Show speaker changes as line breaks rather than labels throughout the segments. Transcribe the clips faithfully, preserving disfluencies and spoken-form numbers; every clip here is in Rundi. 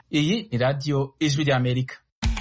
Iyi ni radiyo Ijwi ry'Amerika.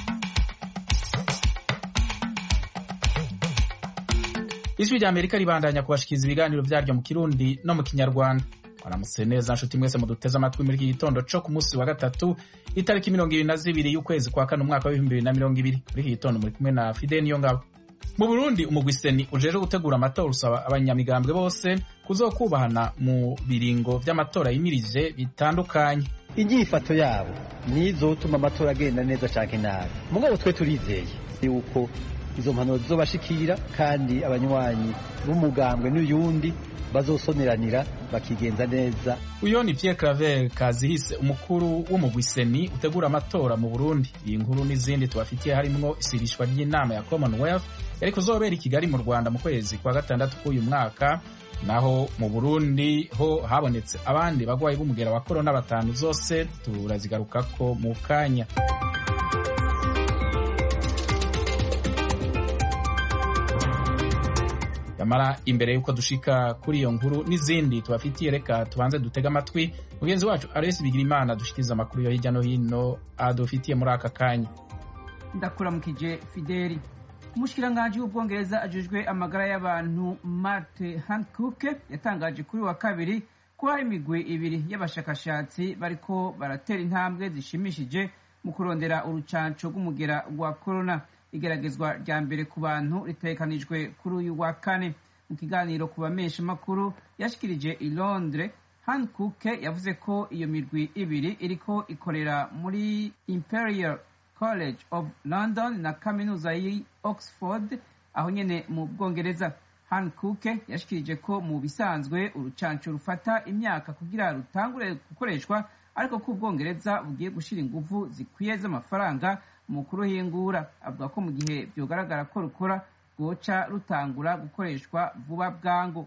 Ijwi ry'Amerika ribandanya kubashikiriza ibiganiro vyaryo mu Kirundi no mu Kinyarwanda. Waramutse neza nshuti mwese muduteze amatwi muri iki gitondo co ku munsi wa gatatu itariki mirongo ibiri na zibiri y'ukwezi kwa kane umwaka w'ibihumbi bibiri na mirongo ibiri. Muri iki gitondo muri kumwe na Fidel Niyongabo. Mu Burundi umugwi seni ujeje gutegura amatora usaba abanyamigambwe bose kuzokubahana mu biringo vy'amatora yimirije bitandukanye.
Inyifato yabo nizotuma amatora agenda neza canke nabi. Mugabo twe turizeye yuko izo mpanuro zizobashikira kandi abanywanyi b'umugambwe n'uyundi bazosoneranira bakigenza neza.
Uyo ni Pierre Claver Kazihise, umukuru w'umugwi seni utegura amatora mu Burundi. Iyi nkuru n'izindi tubafitiye harimwo isirishwa ry'inama ya Commonwealth yari kuzobera i Kigali mu Rwanda mu kwezi kwa gatandatu k'uyu mwaka. Naho mu Burundi ho habonetse abandi bagwayi b'umugera wa corona batanu, zose turazigarukako mu kanya. Yamara imbere yuko dushika kuri iyo nkuru n'izindi tubafitiye, reka tubanze dutega amatwi mugenzi wacu Aloyes Bigirimana dushikiriza amakuru yo hirya no hino adufitiye muri aka kanya.
Ndakuramukije Fideli. Umushikiranganji w'Ubwongereza ajejwe amagara y'abantu Matt Hancock yatangaje kuri wa kabiri ko hari imigwi ibiri y'abashakashatsi bariko baratera intambwe zishimishije mu kurondera urucanco rw'umugera wa corona. Igeragezwa rya mbere ku bantu ritegekanijwe kuri uyu wa kane. Mu kiganiro ku bamesha makuru yashikirije i Londres, Hancock yavuze ko iyo mirwi ibiri iriko ikorera muri Imperial College of London na kaminuza y'i Oxford aho nyene mu Bwongereza. Hancock yashikirije ko mu bisanzwe urucanco rufata imyaka kugira rutangure gukoreshwa, ariko ko Ubwongereza bugiye gushira inguvu zikwiye z'amafaranga mu kuruhingura. Avuga ko mu gihe byogaragara ko rukora rwoca rutangura gukoreshwa vuba bwangu.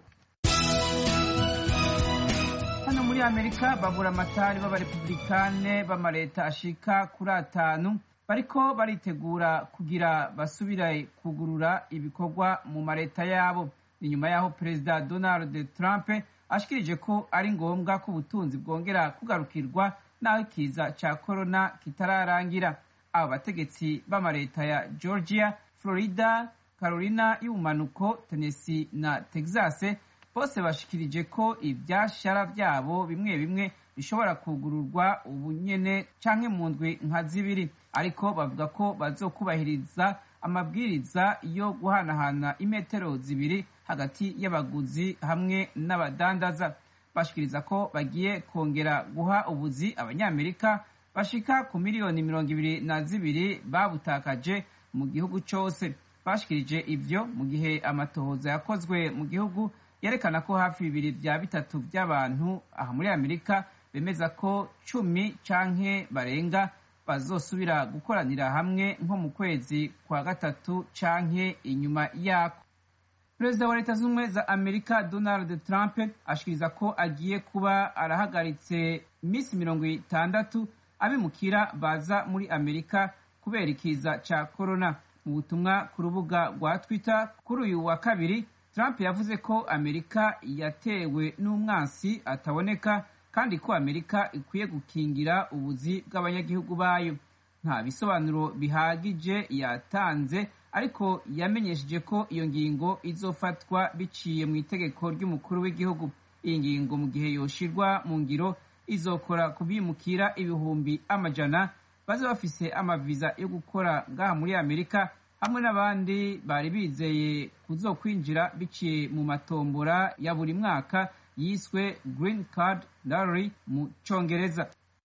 Hano muri Amerika babura amatari b'abarepublikane b'amareta ashika kuri atanu bariko baritegura kugira basubire kugurura ibikorwa mu mareta yabo. Ni nyuma yaho Perezida Donald Trump ashikirije ko ari ngombwa ko ubutunzi bwongera kugarukirwa naho ikiza ca corona kitararangira. Abo bategetsi b'amareta ya Georgia, Florida, Carolina y'ubumanuko, Tennessee na Texas bose bashikirije ko ivyashara vyabo bimwe bimwe bishobora kugururwa ubunyene canke mu ndwi nka zibiri, ariko bavuga ko bazokubahiriza amabwiriza yo guhanahana imetero zibiri hagati y'abaguzi hamwe n'abadandaza. Bashikiriza ko bagiye kongera guha ubuzi abanyamerika bashika ku miliyoni mirongo ibiri na zibiri babutakaje mu gihugu cose. Bashikirije ivyo mu gihe amatohoza yakozwe mu gihugu yerekana ko hafi bibiri vya bitatu vy'abantu aha muri Amerika bemeza ko cumi canke barenga bazosubira gukoranira hamwe nko mu kwezi kwa gatatu canke inyuma yako. Perezida wa Leta Zunze Ubumwe za Amerika Donald Trump ashikiriza ko agiye kuba arahagaritse imisi mirongo itandatu abimukira baza muri Amerika kubera ikiza ca corona. Mu butumwa ku rubuga rwa Twitter kuri uyu wa kabiri, Trump yavuze ko Amerika yatewe n'umwansi ataboneka kandi ko Amerika ikwiye gukingira ubuzi bw'abanyagihugu bayo. Nta bisobanuro bihagije yatanze, ariko yamenyesheje ko iyo ngingo izofatwa biciye mu itegeko ry'umukuru w'igihugu. Iyi ngingo mu gihe yoshirwa mu ngiro izokora kubimukira ibihumbi amajana baza bafise amaviza yo gukora ngaha muri Amerika, hamwe n'abandi bari bizeye kuzokwinjira biciye mu matombora ya buri mwaka yiswe Green Card Lottery mu Congereza.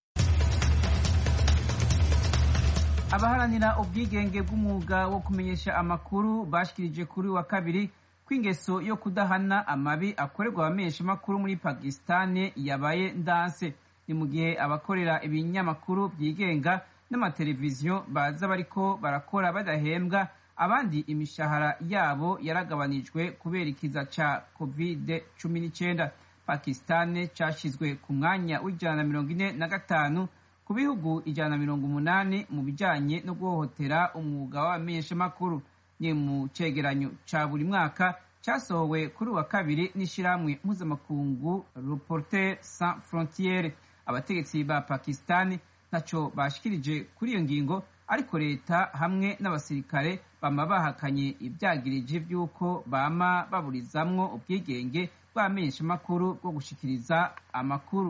Abaharanira ubwigenge bw'umwuga wo kumenyesha amakuru bashikirije kuri wa kabiri kw'ingeso yo kudahana amabi akorerwa abamenyesha amakuru muri Pakistan yabaye ndanse. Ni mu gihe abakorera ibinyamakuru byigenga n'amateleviziyo baza bariko barakora badahembwa, abandi imishahara yabo yaragabanijwe kubera ikiza ca covid cumi n'icenda. Pakistan cashizwe ku mwanya w'ijana na mirongo ine na gatanu ku bihugu ijana na mirongo umunani mu bijanye no guhohotera umwuga w'abamenyeshamakuru. Ni mu cegeranyo ca buri mwaka casohowe kuri wa kabiri n'ishirahamwe mpuzamakungu Reporters Sans Frontières. Abategetsi ba Pakistan ntaco bashikirije kuri iyo ngingo, ariko leta hamwe n'abasirikare bama bahakanye ivyagirije vy'uko bama baburizamwo ubwigenge bw'amenyeshamakuru bwo gushikiriza amakuru.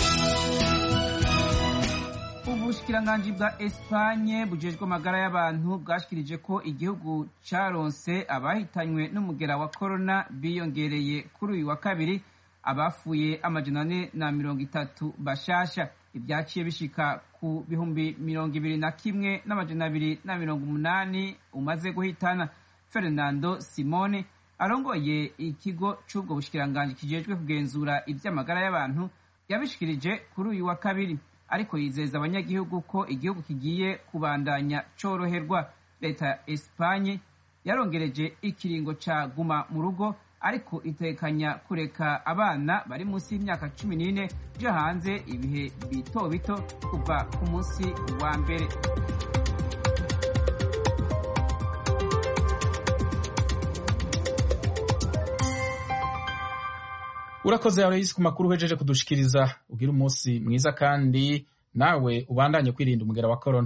Ubushikiranganji bwa Espanye bujejwe amagara y'abantu bwashikirije ko igihugu caronse abahitanywe n'umugera wa corona biyongereye kuri uyu wa kabiri, abafuye amajana ane na mirongo itatu bashasha. Ibyaciye bishika ku bihumbi mirongo ibiri na kimwe n'amajana abiri na mirongo umunani umaze guhitana. Fernando Simone arongoye ikigo c'ubwo bushikiranganji kijejwe kugenzura ivy'amagara y'abantu yabishikirije kuri uyu wa kabiri, ariko yizeza abanyagihugu ko igihugu kigiye kubandanya coroherwa. Leta ya Espanye yarongereje ikiringo ca guma mu rugo, ariko itekanya kureka abana bari munsi y'imyaka cumi n'ine kuja hanze ibihe bito bito kuva ku munsi wa mbere.
Urakoze Aloysi ku makuru uhejeje kudushikiriza. Ugira umunsi mwiza kandi nawe ubandanye kwirinda umugera wa corona.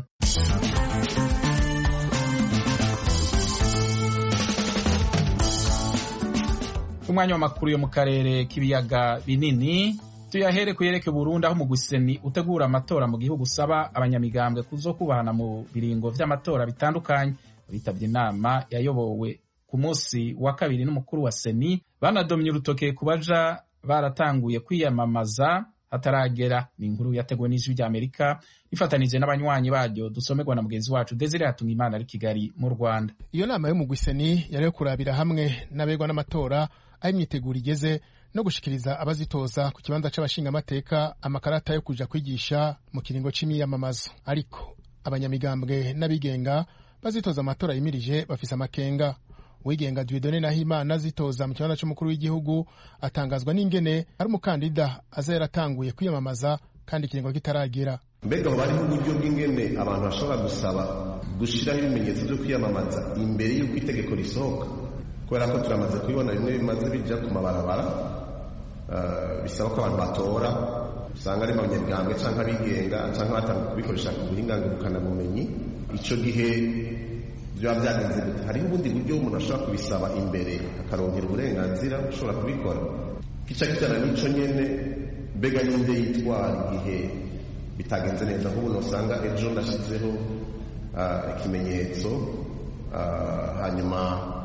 Umwanya w'amakuru yo mu karere k'ibiyaga binini tuyahere kuyereke Burundi, aho umugwi Seni utegura amatora mu gihugu usaba abanyamigambwe kuzokubahana mu biringo vy'amatora bitandukanye. Bitavye inama yayobowe ku munsi wa kabiri n'umukuru wa Seni, banadomye urutoke kubaja baratanguye kwiyamamaza hataragera. Ni inkuru yateguwe n'ijwi ry'Amerika ifatanije n'abanywanyi baryo, dusomerwa na mugenzi wacu Desire Hatungimana ari Kigali mu Rwanda.
Iyo nama y'umugwi Seni yari yo kurabira hamwe n'abegwa n'amatora aho imyiteguro igeze no gushikiriza abazitoza ku kibanza c'abashingamateka amakarata yo kuja kwigisha mu kiringo c'imiyamamazo. Ariko abanyamigambwe n'abigenga bazitoza amatora yimirije bafise amakenga. Uwigenga Dieudonné Nahimana azitoza mu kibanza c'umukuru w'igihugu atangazwa n'ingene ari umukandida aza yaratanguye kwiyamamaza kandi ikiringo kitaragera.
Mbega ho bariho uburyo bw'ingene abantu bashobora gusaba gushiraho ibimenyetso vyo kwiyamamaza imbere y'uko itegeko risohoka, kubera ko turamaze kubibona bimwe bimaze bija ku mabarabara bisaba ko abantu batora, usanga ari abanyamigambwe canke abigenga canke batanga kubikoresha ku buhinga ngurukanabumenyi. Ico gihe byaba byagenze gute? Hariho ubundi buryo umuntu ashobora kubisaba imbere akaronkera uburenganzira ushobora kubikora. Kica kitana n'ico nyene, mbega ninde yitwara igihe bitagenze neza? Nk'ubu usanga ejo ndashizeho ikimenyetso hanyuma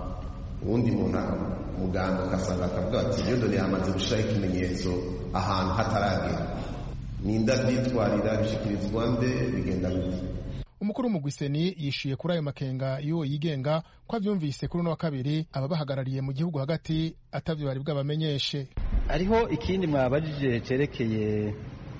uwundi muntu muganga akasanga akavuga ati iyo ndone yamaze gushiraho ikimenyetso ahantu hataragera. Ninda byitwarira bishikirizwa nde, bigenda gute?
Umukuru w'umugwi Seni yishuye kuri ayo makenga y'uwo yigenga ko avyumvise kuri uno wa kabiri ababahagarariye mu gihugu hagati atavyo bari bwabamenyeshe.
Hariho ikindi mwabajije cerekeye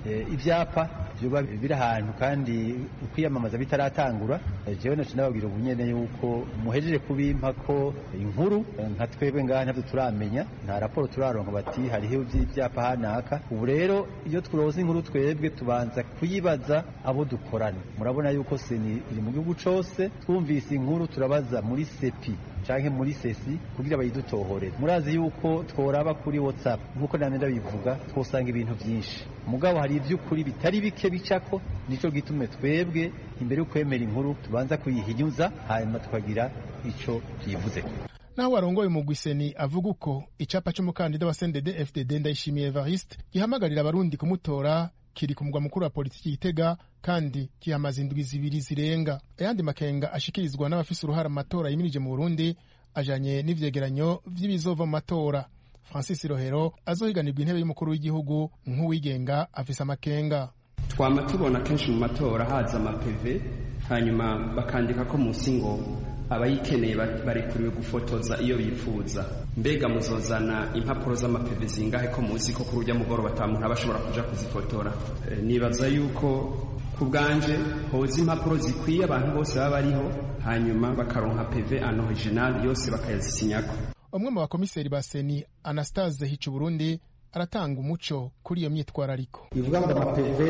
ivyapa vyoba biri ahantu kandi ukwiyamamaza bitaratangura. Jewe nacu nababwira ubunyene yuko muhejeje kubimpa ko inkuru nka twebwe ngaha ntavyo turamenya, nta raporo turaronka bati hariho ivyapa hanaka. Ubu rero iyo turoza inkuru twebwe tubanza kuyibaza abo dukorana. Murabona yuko Seni iri mu gihugu cose, twumvise inkuru turabaza muri Sepi canke muri Sesi kugira bayidutohorere. Murazi yuko tworaba kuri WhatsApp nkuko namwe ndabivuga twosanga ibintu vyinshi, mugabo hari ivy'ukuri bitari bike bicako. Nico gitume twebwe imbere yo kwemera inkuru tubanza kuyihinyuza hanyuma tukagira ico yivuze.
Naho warongoye umugwi Seni avuga uko icapa c'umukandida wa C N D D F D D Ndayishimiye Evariste gihamagarira abarundi kumutora kiri ku mugwa mukuru wa politiki Gitega kandi kihamaze indwi zibiri zirenga. Ayandi makenga ashikirizwa n'abafise uruhara mu matora yimirije mu Burundi ajanye n'ivyegeranyo vy'ibizova mu matora. Francis Rohero azohiganirwa intebe y'umukuru w'igihugu nk'uwigenga afise amakenga.
Twama tubona kenshi mu matora haza amapeve hanyuma bakandika ko munsi ngo abayikeneye barekuriwe gufotoza iyo bifuza. Mbega muzozana impapuro z'amapeve zingahe ko muzi ko kurujya mugoro batamuntu abashobora kuja kuzifotora? E, nibaza yuko kubganje hoza impapuro zikwiye abantu bose baba bariho hanyuma bakaronka peve en original yose bakayazisinyako.
Umwe mu bakomiseri ba Seni Anastase Hicu Burundi aratanga umuco kuri iyo myitwarariko.
Ivuga ngo amapeve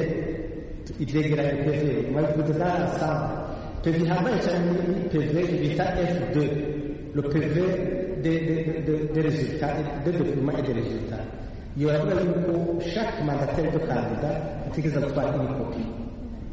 ivyegeranye peve mwabivuze n'asanga peve hambaye cyane muri peve bita F deux, le P V des de, de, de résultats, de documents et de résultats. Il y aura yuko chaque mandataire de candidat ategeza gutwara une copie.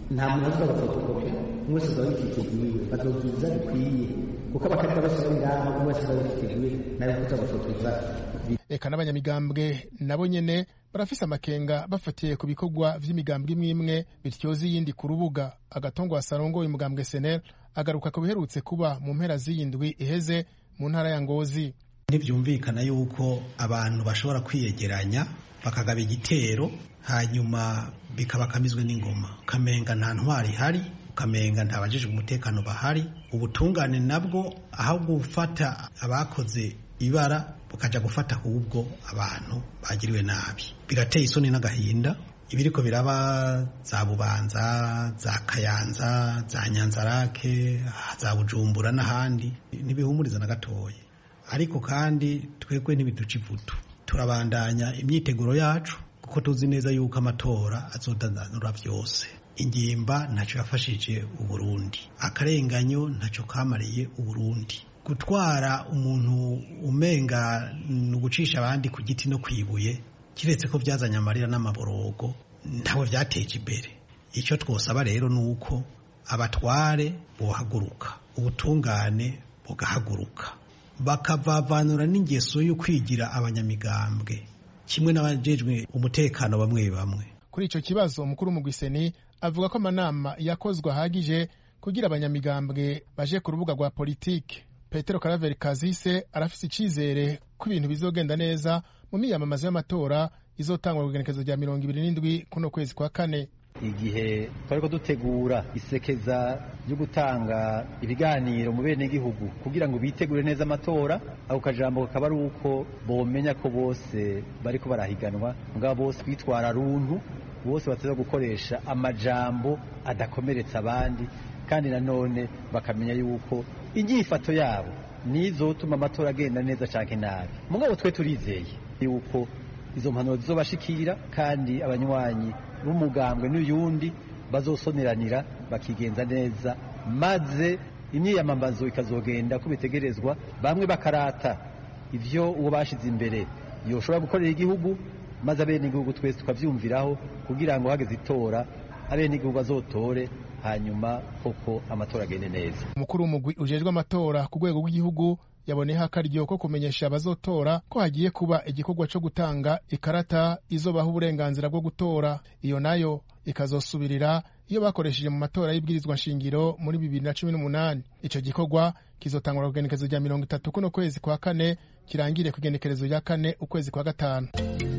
nta muntu azi abafotokopi umwe wese azaba yiteguye bazozuza bikwiye kuko abakandida bose bari ngaho umwe wese azaba yiteguye nawe kuza bafotoza.
Eka n'abanyamigambwe nabo nyene barafise amakenga bafatiye ku bikorwa vy'imigambwe imwe imwe bityoza iyindi ku rubuga. Agatongwa Sarongoye umugambwe S N L agaruka ku biherutse kuba mu mpera z'iyindwi iheze mu ntara ya Ngozi.
Ntivyumvikana yuko abantu bashobora kwiyegeranya bakagaba igitero hanyuma bikabakamizwe n'ingoma, kamenga nta ntwari hari, kamenga nta bajejwe umutekano bahari. Ubutungane nabwo aho gufata abakoze ibara bukaja gufata ahubwo abantu bagiriwe nabi, birateye isoni n'agahinda. Ibiriko biraba za Bubanza, za Kayanza, za Nyanzarake, za Bujumbura n'ahandi ntibihumuriza na gatoye. Ariko kandi twebwe ntibiduca ivutu, turabandanya imyiteguro yacu kuko tuzi neza yuko amatora azodandanura vyose. Ingimba ntaco yafashije Uburundi, akarenganyo ntaco kamariye Uburundi. Gutwara umuntu umenga nugucisha abandi ku giti no kwibuye, kiretse ko byazanye amarira n'amaborogo, ntawe vyateje imbere. Icyo twosaba rero nuko abatware bohaguruka, ubutungane bugahaguruka, bakavavanura n'ingeso yo kwigira abanyamigambwe kimwe n'abajejwe umutekano bamwe bamwe.
Kuri ico kibazo umukuru mu Gwiseni avuga ko amanama yakozwe ahagije kugira abanyamigambwe baje ku rubuga rwa politike. Petero Karaveri Kazise arafise icizere ko ibintu bizogenda neza mu miyamamazo y'amatora izotangwa ku igenekerezo rya mirongo ibiri n'indwi kuno kwezi kwa kane.
Igihe twariko dutegura isekeza ryo gutanga ibiganiro mu bene gihugu kugira ngo bitegure neza amatora, ako kajambo kakaba ari uko bomenya ko bose bariko barahiganwa, mugabo bose kwitwara runtu, bose bateza gukoresha amajambo adakomeretsa abandi, kandi nanone bakamenya yuko inyifato yabo nizotuma amatora agenda neza canke nabi. Mugabo twe turizeye yuko izo mpanuro zizobashikira kandi abanywanyi b'umugambwe n'uyundi bazosoneranira bakigenza neza, maze imyiyamamazo ikazogenda ko bitegerezwa, bamwe bakarata ivyo uwo bashize imbere yoshobora gukorera igihugu, maze abene igihugu twese tukavyumviraho kugira ngo hageze itora abene igihugu bazotore, hanyuma koko amatora agende neza.
Umukuru w'umugwi ujejwe amatora ku rwego rw'igihugu yaboneho akaryo ko kumenyesha abazotora ko hagiye kuba igikorwa cyo gutanga ikarata izobaha uburenganzira bwo gutora. Iyo nayo ikazosubirira iyo bakoresheje mu matora y'ibwirizwa nshingiro muri bibiri na cumi n'umunani. Ico gikorwa kizotangwa ku igenekerezo rya mirongo itatu kuno kwezi kwa kane, kirangire ku igenekerezo rya kane ukwezi kwa gatanu.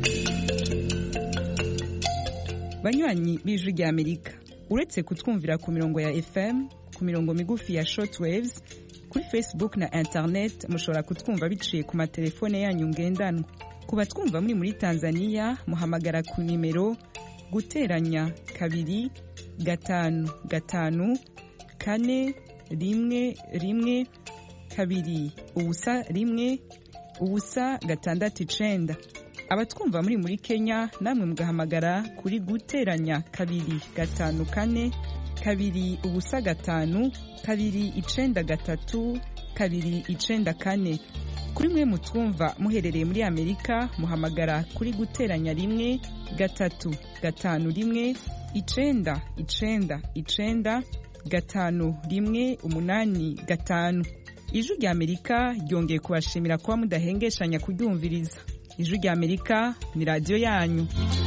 Banywanyi b'Ijwi rya Amerika, uretse kutwumvira ku mirongo ya F M, ku mirongo migufi ya shortwaves, kuri Facebook na internet mushobora kutwumva biciye ku matelefone yanyu ngendanwa. Ku batwumva muri muri Tanzania muhamagara ku nimero guteranya kabiri gatanu gatanu kane rimwe rimwe kabiri ubusa rimwe ubusa gatandatu icenda. Abatwumva muri muri Kenya namwe mugahamagara kuri guteranya kabiri gatanu kane kabiri ubusa gatanu kabiri icenda gatatu kabiri icenda kane. Kuri mwe mutwumva muherereye muri Amerika muhamagara kuri guteranya rimwe gatatu gatanu rimwe icenda icenda icenda gatanu rimwe umunani gatanu. Ijwi rya Amerika ryongeye kubashimira kuba mudahengeshanya kuryumviriza. Ijwi rya Amerika ni radio yanyu.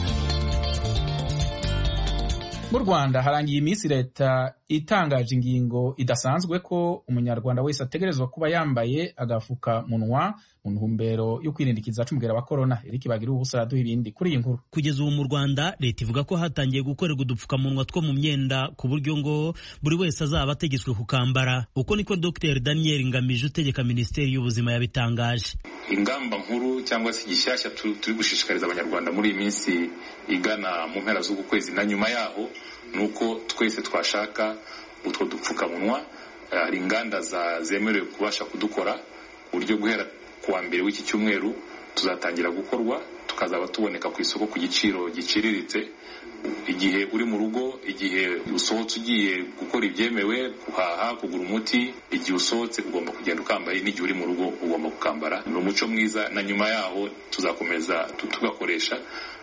Mu Rwanda harangiye iminsi leta itangaje ingingo idasanzwe ko umunyarwanda wese ategerezwa kuba yambaye agafuka munwa mu ntumbero yo kwirindikiza c'umugera wa corona. Eric Bagira ubusa raduha ibindi kuri iyi nkuru.
Kugeza ubu mu Rwanda leta ivuga ko hatangiye gukorerwa udupfukamunwa two mu myenda ku buryo ngo buri wese azaba ategetswe kukambara. Uko niko Dr Daniel Ngamije utegeka Minisiteri y'Ubuzima yabitangaje.
Ingamba nkuru cyangwa se gishyashya turi gushishikariza abanyarwanda muri iyi minsi igana mu mpera z'uku kwezi na nyuma yaho nuko twese twashaka utwo dupfukamunwa. Hari inganda zemerewe kubasha kudukora uburyo guhera kuwa mbere w'iki cyumweru tuzatangira gukorwa, tukazaba tuboneka ku isoko ku giciro giciriritse. Igihe uri mu rugo, igihe usohotse ugiye gukora ibyemewe, guhaha, kugura umuti, igihe usohotse ugomba kugenda ukambaye, n'igihe uri mu rugo ugomba kukambara. Ni umuco mwiza, na nyuma yaho tuzakomeza tugakoresha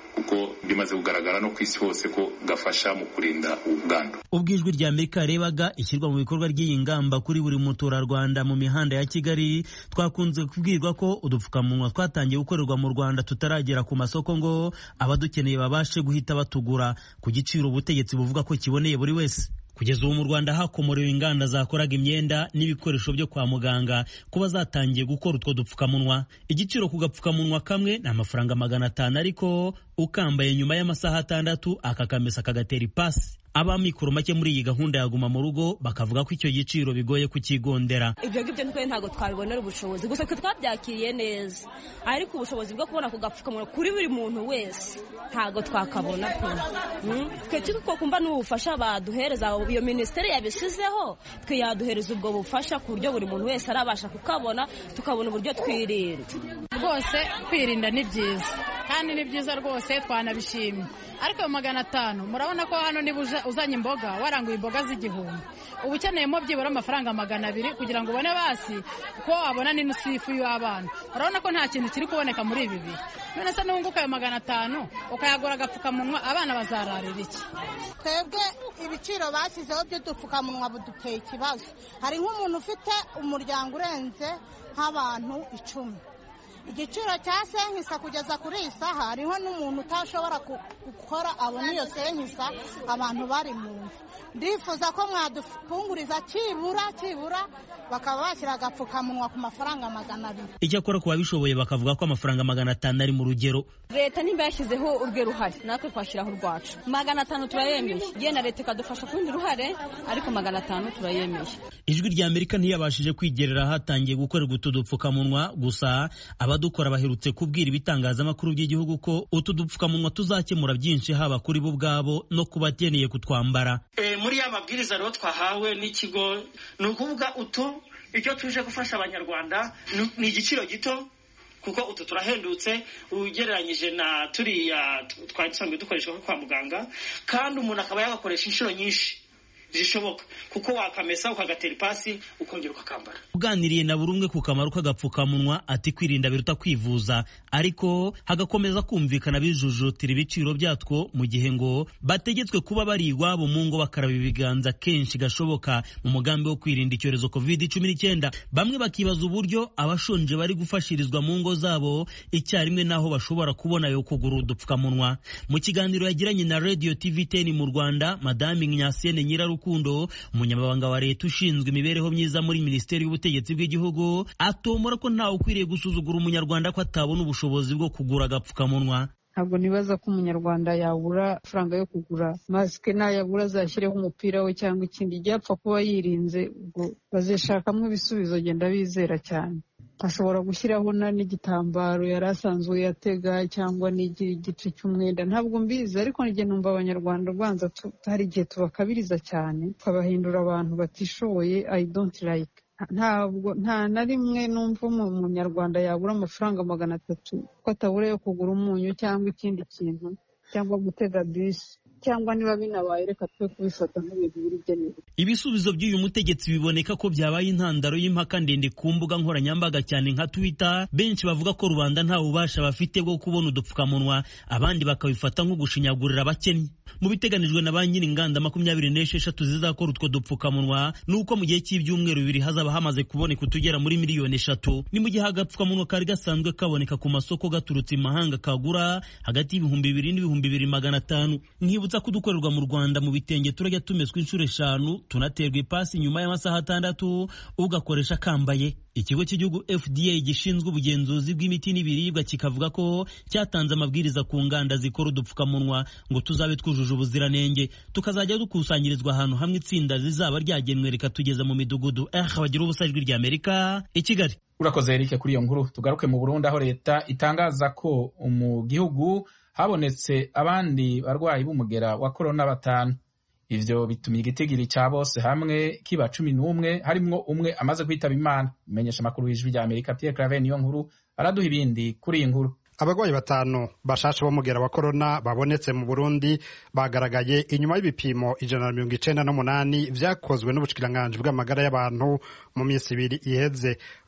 kuko bimaze kugaragara no ku isi hose ko gafasha mu kurinda ubwandu.
Ubwo ijwi rya Amerika yarebaga ishyirwa mu bikorwa ry'iyi ngamba kuri buri muturarwanda mu mihanda ya Kigali, twakunze kubwirwa ko udupfukamunwa twatangiye gukorerwa mu Rwanda tutaragera ku masoko ngo abadukeneye babashe guhita batugura ku giciro ubutegetsi buvuga ko kiboneye buri wese. Kugeza ubu mu Rwanda hakomorewe inganda zakoraga imyenda n'ibikoresho byo kwa muganga kuba zatangiye gukora utwo dupfukamunwa. Igiciro ku gapfukamunwa kamwe ni amafaranga magana atanu, ariko ukambaye nyuma y'amasaha atandatu akakamesa kagatera ipasi. Abamikoro make muri iyi gahunda ya guma mu rugo bakavuga ko icyo giciro bigoye kukigondera.
Ibyo ngibyo niko ntago twabibonera ubushobozi, gusa ko twabyakiriye neza, ariko ubushobozi bwo kubona kugapfukamunwa kuri buri muntu wese ntago twakabona pe. Twe tuko kumva n'ubufasha baduhereza, iyo ministeri yabishizeho, twe yaduhereza ubwo bufasha ku buryo buri muntu wese arabasha kukabona, tukabona uburyo twirinda.
Rwose kwirinda ni byiza, kandi ni byiza rwose, twanabishimye. Ariko magana atanu murabona ko hano niba uzanye imboga waranguye imboga z'igihumbi, ubu ukeneyemo byibura amafaranga magana abiri kugira ngo ubone basi ko wabona n'inusu y'ifu y'abana. Urabona ko nta kintu kiri kuboneka muri ibi bihe. None se n'ubunguka ayo magana atanu ukayagura agapfukamunwa, abana bazararira iki?
Twebwe ibiciro bashyizeho by'udupfukamunwa buduteye ikibazo. Hari nk'umuntu ufite umuryango urenze nk'abantu icumi, igiciro cya senkisa kugeza kuri iyi saha hariho n'umuntu utashobora gukora abona iyo senkisa, abantu bari mu nzu. Ndifuza ko mwadufunguriza kibura kibura bakaba bashyira agapfukamunwa ku mafaranga magana abiri.
Icyakora ku babishoboye bakavuga ko amafaranga magana atanu ari mu rugero.
Leta nimba yashyizeho urwe ruhare, natwe twashyiraho urwacu. Magana atanu turayemeye, genda leta ikadufasha kundi ruhare, ariko magana atanu turayemeye.
Ijwi rya Amerika ntiyabashije kwigerera hatangiye gukorerwa utu dupfukamunwa, gusa abadukora baherutse kubwira ibitangazamakuru by'igihugu ko utu dupfukamunwa tuzakemura byinshi, haba kuri bo ubwabo no kubakeneye kutwambara.
E, muri ya mabwiriza rero twahawe n'ikigo ni ukuvuga utu icyo tuje gufasha abanyarwanda ni igiciro gito, kuko utu turahendutse ugereranyije na turiya twari dusanzwe dukoresha kwa muganga, kandi umuntu akaba yagakoresha inshuro nyinshi zishoboka, kuko wakamesa ukagatera ipasi ukongera ukakambara.
Uganiriye na buri umwe ku kamaro k'agapfukamunwa ati kwirinda biruta kwivuza, ariko hagakomeza kumvikana bijujutira ibiciro byatwo, mu gihe ngo bategetswe kuba bari iwabo mu ngo bakaraba ibiganza kenshi gashoboka mu mugambi wo kwirinda icyorezo covid cumi n'icyenda. Bamwe bakibaza uburyo abashonje bari gufashirizwa mu ngo zabo icyarimwe naho bashobora kubona yo kugura udupfukamunwa. Mu kiganiro yagiranye na Radio T V ten mu Rwanda, Madame Ignacienne Nyirarukundo, umunyamabanga wa leta ushinzwe imibereho myiza muri Minisiteri y'Ubutegetsi bw'Igihugu, atomora ko ntawe ukwiriye gusuzugura umunyarwanda ko atabona ubushobozi bwo kugura agapfukamunwa.
Ntabwo nibaza ko umunyarwanda yabura amafaranga yo kugura masike, nayabura azashyireho umupira we cyangwa ikindi, ibyapfa kuba yirinze ubwo bazishakamo ibisubizo, genda bizera cyane. Ashobora gushyiraho n'igitambaro yari asanzwe yatega cyangwa n'igice cy'umwenda, ntabwo mbizi, ariko nige numva abanyarwanda rwanza hari igihe tubakabiriza cyane tukabahindura abantu batishoboye. I don't like. Ntabwo nta na rimwe numva umunyarwanda yabura amafaranga magana atatu ko atabura yo kugura umunyu cyangwa ikindi kintu cyangwa gutega bisi, cyangwa niba binabaye reka twe kubifata nk'ibintu biri byemewe.
Ibisubizo by'uyu mutegetsi biboneka ko byabaye intandaro y'impaka ndende ku mbuga nkoranyambaga cyane nka Twitter. Benshi bavuga ko rubanda nta bubasha bafite bwo kubona udupfukamunwa, abandi bakabifata nko gushinyagurira abakennyi. Mu biteganijwe na ba nyiri inganda makumyabiri n'esheshatu zizakora utwo dupfukamunwa, nuko mu gihe cy'ibyumweru bibiri hazaba hamaze kuboneka utugera muri miliyoni eshatu. Ni mu gihe agapfukamunwa kari gasanzwe kaboneka ku masoko gaturutse imahanga kagura hagati y'ibihumbi bibiri n'ibihumbi bibiri magana atanu. Nkibutsa kudukorerwa mu Rwanda mu bitenge turajya tumeswa inshuro eshanu, tunaterwa ipasi nyuma y'amasaha atandatu ugakoresha kambaye. Ikigo cy'igihugu F D A gishinzwe ubugenzuzi bw'imiti n'ibiribwa kikavuga ko cyatanze amabwiriza ku nganda zikora udupfukamunwa ngo tuzabe twujuje ubuziranenge, tukazajya dukusanyirizwa ahantu hamwe, itsinda zizaba ryagenwe rikatugeza mu midugudu. Eh, bagira ubusa ijwi rya Amerika i Kigali.
Urakoze Eric kuri iyo nkuru. Tugaruke mu Burundi, aho leta itangaza ko mu gihugu habonetse abandi barwayi b'umugera wa corona batanu. Ivyo bitumye igitigiri cya bose hamwe kiba cumi n'umwe, harimwo umwe amaze kwitaba Imana. Umenyesha makuru y'ijwi rya Amerika Pierre Claver niyo nkuru araduha ibindi kuri iyi nkuru.
Abagwayi batanu bashasha b'umugera wa corona babonetse mu Burundi bagaragaye inyuma y'ibipimo ijana na mirongo icenda n'umunani vyakozwe n'ubushikiranganje bw'amagara y'abantu mu minsi ibiri iheze.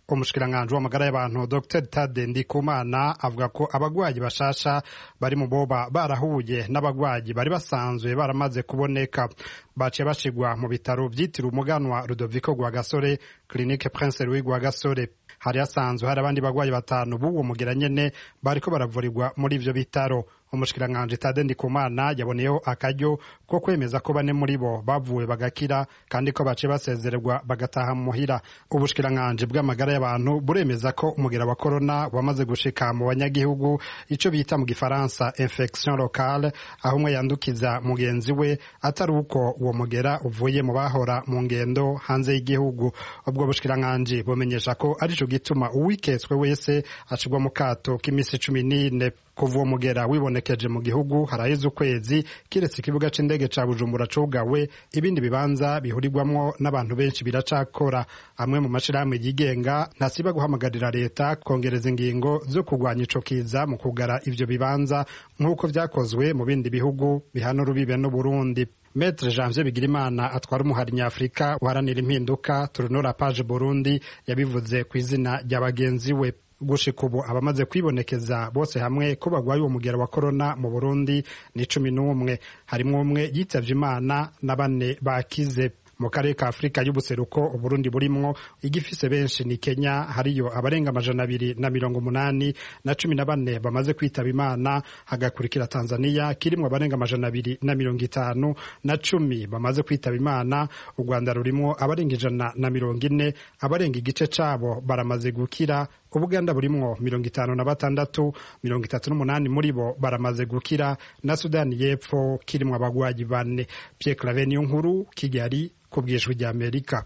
umushikiranganji w'amagara y'abantu Dr Tade Ndikumana avuga ko abagwayi bashasha bari mu boba barahuye n'abagwayi bari basanzwe baramaze kuboneka baciye bashigwa mu bitaro vyitiriwe umuganwa Rudoviko Rwagasore Clinique Prince Louis Rwagasore. Hari hasanzwe hari abandi bagwayi batanu b'uwo mugera nyene bariko baravurirwa muri ivyo bitaro. Umushikiranganji Tade Ndikumana yaboneyeho akaryo ko kwemeza ko bane muri bo bavuwe bagakira kandi ko baciye basezererwa bagataha mu muhira. Ubushikiranganji bw'amagara y'abantu buremeza ko umugera wa corona wamaze gushika mu banyagihugu, ico bita mu gifaransa infection locale, aho umwe yandukiza mugenzi we atari uko uwo mugera uvuye mu bahora mu ngendo hanze y'igihugu. Ubwo bushikiranganji bumenyesha ko arico gituma uwiketswe wese ashirwa mu kato k'imisi cumi n'ine. Kuva uwo mugera wibonekeje mu gihugu haraheze ukwezi, kiretse ikibuga c'indege ca Bujumbura cugawe, ibindi bibanza bihurirwamwo n'abantu benshi biracakora. Amwe mu mashirahamwe yigenga ntasiba guhamagarira leta kongereza ingingo zo kurwanya ico kiza mu kugara ivyo bibanza nk'uko vyakozwe mu bindi bihugu bihana urubibe n'Uburundi. Maître Janvier Bigirimana atwara umuhari nyafrika uharanira impinduka Turunora Page Burundi yabivuze ku izina rya bagenzi we. Gushika ubu abamaze kwibonekeza bose hamwe ko bagwaye uwo mugera wa corona mu Burundi ni cumi n'umwe, harimwo umwe yitavye Imana na bane bakize. Mu karere ka Afrika y'ubuseruko Uburundi burimwo igifise benshi ni Kenya, hariyo abarenga amajana abiri na mirongo umunani na cumi na bane bamaze kwitaba Imana, hagakurikira Tanzania kirimwo abarenga amajana abiri na mirongo itanu na cumi bamaze kwitaba Imana. U Rwanda rurimwo abarenga ijana na mirongo ine, abarenga igice cabo baramaze gukira. Ubuganda burimwo mirongo itanu na batandatu, mirongo itatu n'umunani muri bo baramaze gukira, na Sudani y'Epfo kirimwo abagwayi bane. Pierre Claver Niyonkuru, Kigali, kubw'ijwi rya Amerika.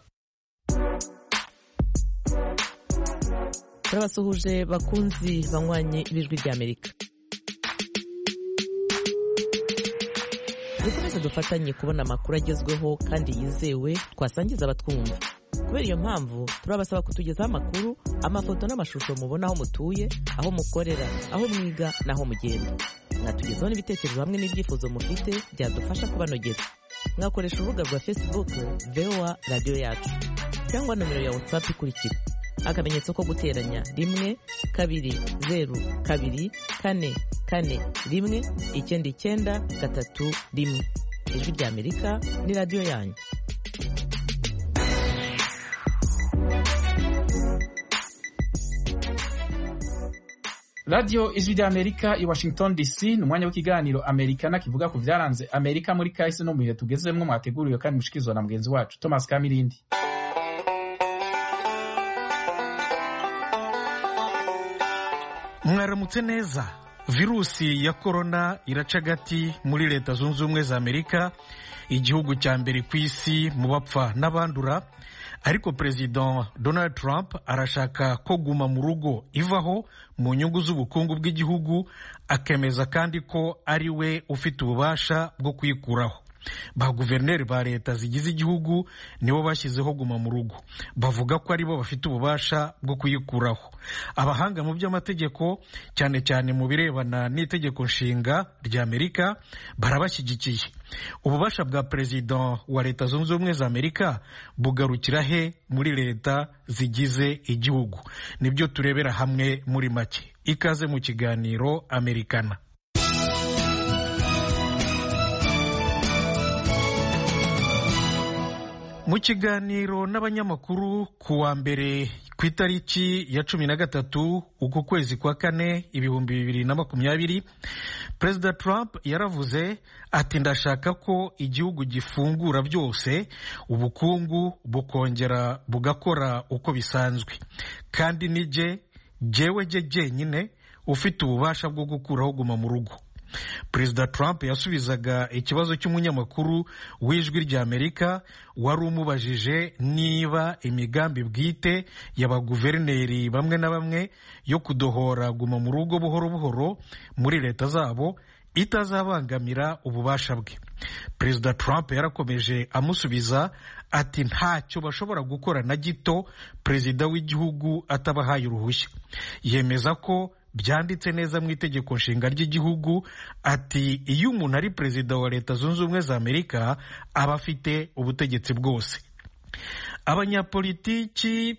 Turabasuhuje bakunzi banywanye ibijwi rya Amerika. Dukomeze dufatanye kubona amakuru agezweho kandi yizewe twasangiza abatwumva. Kubera iyo mpamvu turabasaba kutugezaho amakuru, amafoto n'amashusho mubona aho mutuye, aho mukorera, aho mwiga n'aho mugenda. Mwatugezaho n'ibitekerezo hamwe n'ibyifuzo mufite byadufasha kubanogeza. Mwakoresha urubuga rwa Facebook V O A Radio Yacu cyangwa nomero ya WhatsApp ikurikira: akamenyetso ko guteranya rimwe kabiri zeru kabiri kane kane rimwe icyenda icyenda gatatu rimwe. Ijwi rya Amerika ni radio yanyu.
Radio Ijwi rya Amerika i Washington D C, ni umwanya w'ikiganiro Amerikana kivuga ku vyaranze Amerika muri kahise no mu bihe tugezemwo, mwateguriwe kandi mushikizwa na mugenzi wacu Thomas Kamirindi.
Mwaramutse neza. Virusi ya corona iraca gati muri Leta Zunze Ubumwe za Amerika, igihugu cya mbere ku isi mu bapfa n'abandura. Ariko President Donald Trump arashaka ko guma mu rugo ivaho mu nyungu z'ubukungu bw'igihugu, akemeza kandi ko ari we ufite ububasha bwo kuyikuraho. Ba guverineri ba leta zigize igihugu nibo bashyizeho guma mu rugo, bavuga ko aribo bafite ububasha bwo kuyikuraho. Abahanga mu by'amategeko, cyane cyane mu birebana n'itegeko nshinga rya Amerika, barabashyigikiye. Ububasha bwa President wa Leta Zunze Ubumwe za Amerika bugarukira he muri leta zigize igihugu? Nibyo turebera hamwe muri make. Ikaze mu kiganiro Amerikana. Mu kiganiro n'abanyamakuru ku wa mbere ku itariki ya cumi na gatatu uku kwezi kwa kane ibihumbi bibiri na makumyabiri, Perezida Trump yaravuze ati ndashaka ko igihugu gifungura byose, ubukungu bukongera bugakora uko bisanzwe, kandi nije jewe je jenyine ufite ububasha bwo gukuraho guma mu rugo. Perezida Trump yasubizaga ikibazo cy'umunyamakuru w'Ijwi rya Amerika wari umubajije niba imigambi bwite y'abaguverineri bamwe na bamwe yo kudohora guma mu rugo buhoro buhoro muri leta zabo itazabangamira ububasha bwe. Perezida Trump yarakomeje amusubiza ati ntacyo bashobora gukora na gito perezida w'igihugu atabahaye uruhushya. Yemeza ko byanditse neza mu itegeko nshinga ry'igihugu ati iyo umuntu ari perezida wa Leta Zunze Ubumwe za Amerika aba afite ubutegetsi bwose. Abanyapolitiki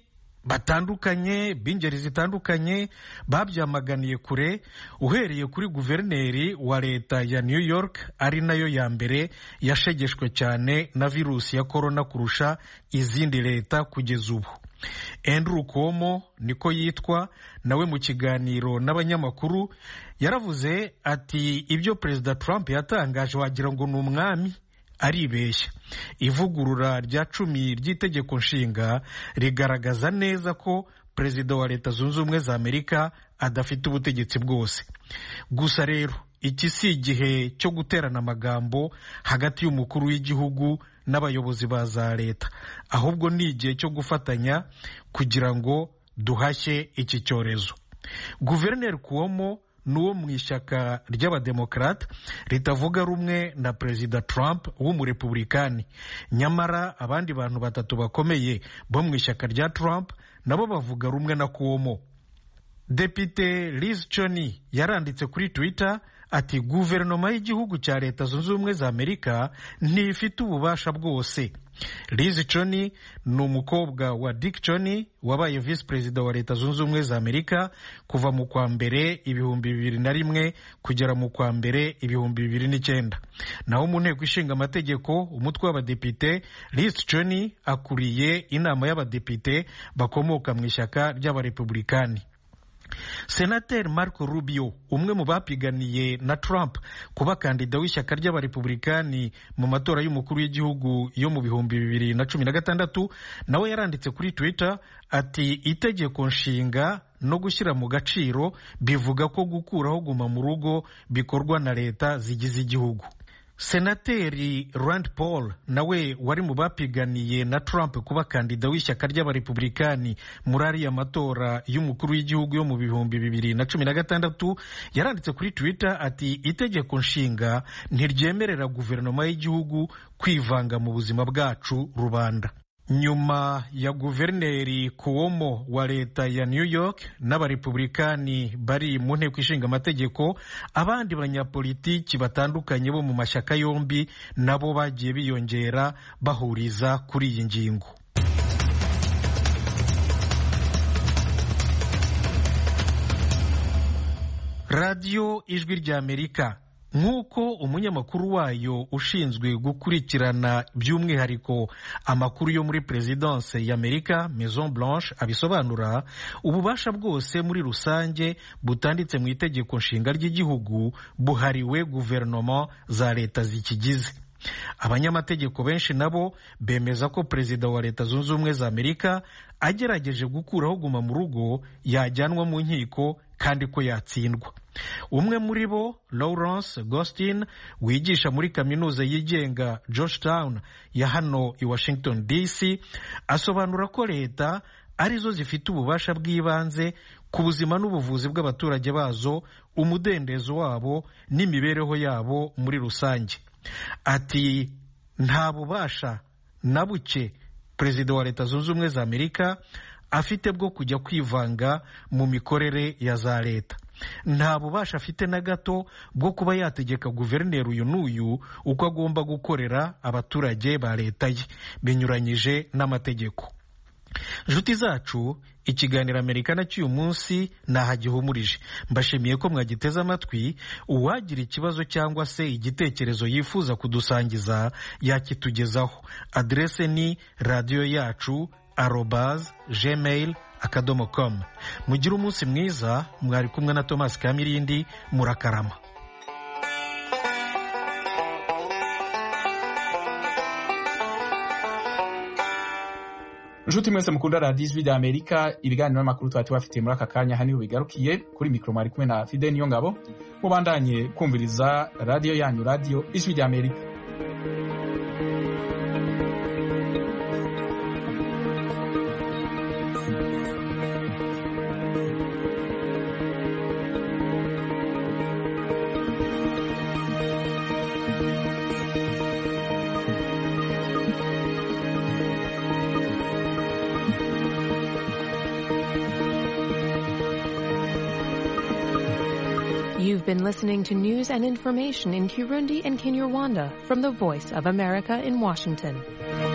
batandukanye b'ingeri zitandukanye babyamaganiye kure, uhereye kuri guverineri wa leta ya New York ari nayo ya mbere yashegeshwe cyane na virusi ya korona kurusha izindi leta kugeza ubu. Andrew Cuomo niko yitwa, nawe mu kiganiro n'abanyamakuru yaravuze ati ibyo Perezida Trump yatangaje wagira ngo ni umwami, aribeshya. Ivugurura rya cumi ry'itegeko nshinga rigaragaza neza ko Perezida wa Leta Zunze Ubumwe za Amerika adafite ubutegetsi bwose. Gusa rero iki si igihe cyo guterana amagambo hagati y'umukuru w'igihugu n'abayobozi ba za leta, ahubwo ni igihe cyo gufatanya kugira ngo duhashye iki cyorezo. Guverineri Cuomo n'uwo mu ishyaka ry'abademokarate ritavuga rumwe na Perezida Trump w'umurepublikani, nyamara abandi bantu batatu bakomeye bo mu ishyaka rya Trump nabo bavuga rumwe na Cuomo. Depite Liz Cheney yaranditse kuri Twitter ati guverinoma y'igihugu cya Leta Zunze Ubumwe za Amerika ntifite ububasha bwose. Liz Cheney ni umukobwa wa Dick Cheney wabaye visi perezida wa Leta Zunze Ubumwe za Amerika kuva mu kwa mbere ibihumbi bibiri na rimwe kugera mu kwa mbere ibihumbi bibiri n'icyenda. Naho mu nteko ishinga amategeko umutwe w'abadepite, Liz Cheney akuriye inama y'abadepite bakomoka mu ishyaka ry'abarepublikani. Senateri Marco Rubio, umwe mu bapiganiye na Trump kuba kandida w'ishyaka ry'abarepublikani mu matora y'umukuru w'igihugu yo mu bihumbi bibiri na cumi na gatandatu, nawe yaranditse kuri Twitter ati itegeko nshinga no gushyira mu gaciro bivuga ko gukuraho guma mu rugo bikorwa na leta zigize igihugu. Senateri Rand Paul nawe wari mu bapiganiye na Trump kuba kandida w'ishyaka ry'abarepublikani muri ariya matora y'umukuru w'igihugu yo mu bihumbi bibiri na cumi na gatandatu yaranditse kuri Twitter ati itegeko nshinga ntiryemerera guverinoma y'igihugu kwivanga mu buzima bwacu rubanda. Nyuma ya guverineri Cuomo wa leta ya New York n'abarepublikani bari mu nteko ishinga amategeko, abandi banyapolitiki batandukanye bo mu mashyaka yombi nabo bagiye biyongera bahuriza kuri iyi ngingo. Radio Ijwi ry'Amerika, nk'uko umunyamakuru wayo ushinzwe gukurikirana by'umwihariko amakuru yo muri Perezidanse y'Amerika Maison Blanche abisobanura, ububasha bwose muri rusange butanditse mu itegeko nshinga ry'igihugu buhariwe guverinoma za leta zikigize. Abanyamategeko benshi nabo bemeza ko Perezida wa Leta Zunze Ubumwe za Amerika agerageje gukuraho guma mu rugo yajyanwa mu nkiko kandi ko yatsindwa. Umwe muri bo, Lawrence Gostin, wigisha muri kaminuza yigenga Georgetown ya hano i Washington D C, asobanura ko leta arizo zifite ububasha bw'ibanze ku buzima n'ubuvuzi bw'abaturage bazo, umudendezo wabo n'imibereho yabo muri rusange. Ati nta bubasha na buke Perezida wa Leta Zunze Ubumwe za Amerika afite bwo kujya kwivanga mu mikorere ya za leta. Nta bubasha afite na gato bwo kuba yategeka guverineri uyu n'uyu uko agomba gukorera abaturage ba leta ye binyuranyije n'amategeko. Nshuti zacu, ikiganiro Amerikana cy'uyu munsi nahagihumurije. Mbashimiye ko mwagiteze amatwi. Uwagira ikibazo cyangwa se igitekerezo yifuza kudusangiza yakitugezaho. Adrese ni radio yacu arobase gmail akadomo com. Mugire umunsi mwiza. Mwari kumwe na Thomas Kamirindi. Murakarama.
Nshuti mwese mukunda Radio Ijwi ry'Amerika, ibiganiro n'amakuru twari tubafitiye muri aka kanya haniho bigarukiye. Kuri mikro mwari kumwe na Fidel Niyongabo. Mubandanye kumviriza radio yanyu, Radio Ijwi ry'Amerika.
You've been listening to news and information in Kirundi and Kinyarwanda from the Voice of America in Washington.